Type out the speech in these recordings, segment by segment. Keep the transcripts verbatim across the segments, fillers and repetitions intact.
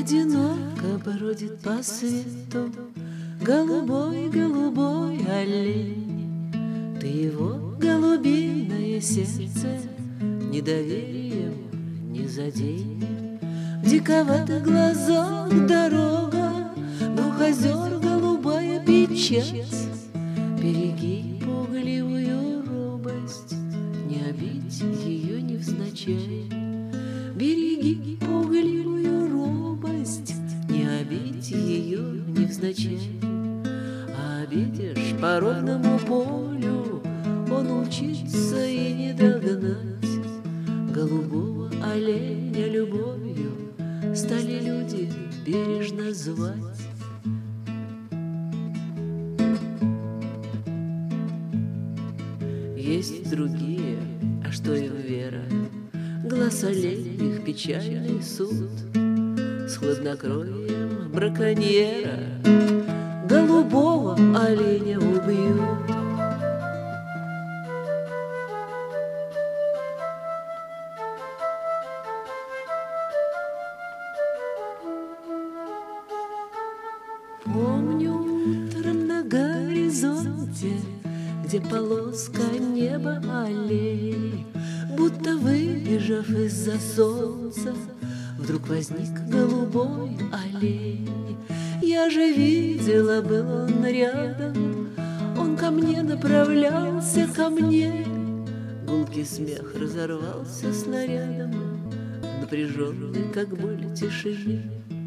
Одиноко бродит по свету голубой, голубой олень. Ты его голубиное сердце недоверием не задень. В диковатых глазах дорога, двух озер голубая печать. Береги пугливую робость, не обидь ее невзначай. Береги пугливую робость, не обидь ее невзначай. А обидишь по ровному полю, он учится и не догнать. Голубого оленя любовью стали люди бережно звать. Есть другие, а что им вера? Глаз оленей, печальный суд, с хладнокровием браконьера голубого оленя убьют. Помню утром на горизонте, где полоска неба аллей, будто выбежав из-за солнца, вдруг возник голубой олень. Я же видела, был он рядом, он ко мне направлялся, ко мне. Гулкий смех разорвался снарядом, напряженный, как боль тишины.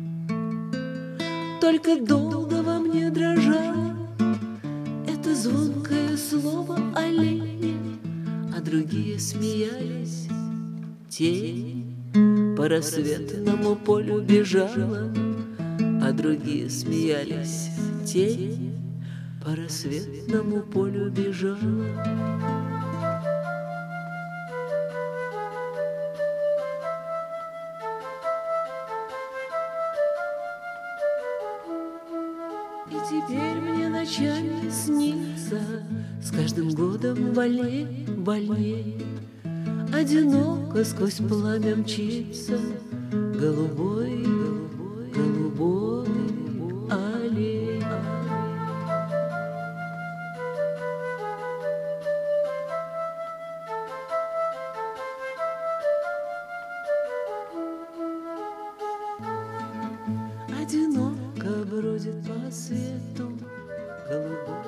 Только долго во мне дрожало это звонкое слово оленя, а другие смеялись. Тень по рассветному полю бежала, а другие смеялись. Тень по рассветному полю бежала. И теперь мне ночами снится, с каждым годом больней, больней. Одиноко сквозь пламя мчится голубой, голубой, голубой олень. Одиноко бродит по свету голубой.